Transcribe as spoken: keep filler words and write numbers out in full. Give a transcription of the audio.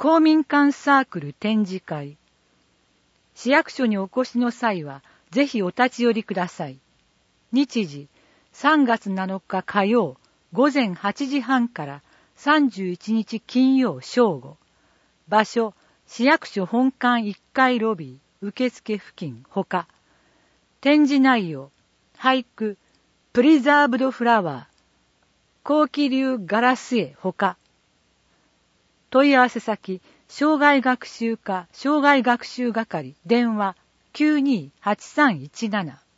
公民館サークル展示会。市役所にお越しの際は、ぜひお立ち寄りください。日時、さんがつなのか火曜、午前はちじはんからさんじゅういちにち金曜正午。場所、市役所本館いっかいロビー、受付付近ほか。展示内容、俳句、プリザーブドフラワー、高気流ガラス絵ほか。問い合わせ先、障害学習課障害学習係、電話 きゅうにーはちさんいちなな。